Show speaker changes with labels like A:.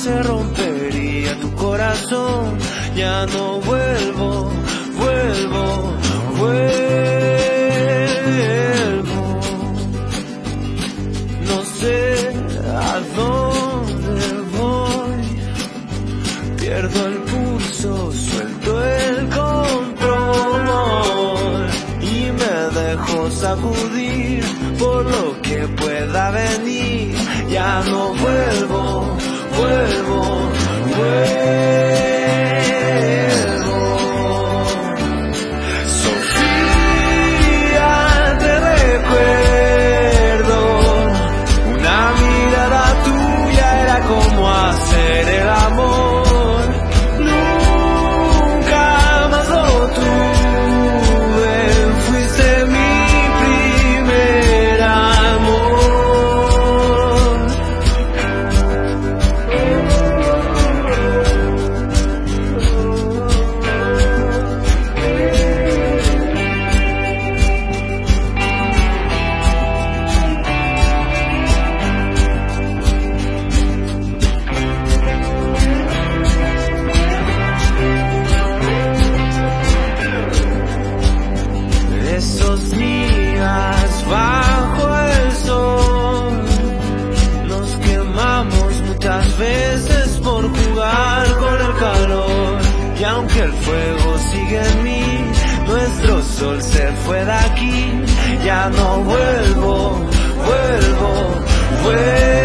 A: se rompería tu corazón. Ya no vuelvo, vuelvo. No sé a dónde voy, pierdo el pulso, suelto el control y me dejo sacudir por lo que pueda venir. Ya no vuelvo, vuelvo. Sofía, te recuerdo, una mirada tuya era como hacer el amor. Nunca más lo tuve, fuiste mi primer amor. Esos días bajo el sol nos quemamos muchas veces por jugar con el calor. Y aunque el fuego sigue en mí, nuestro sol se fue de aquí. Ya no vuelvo, vuelvo.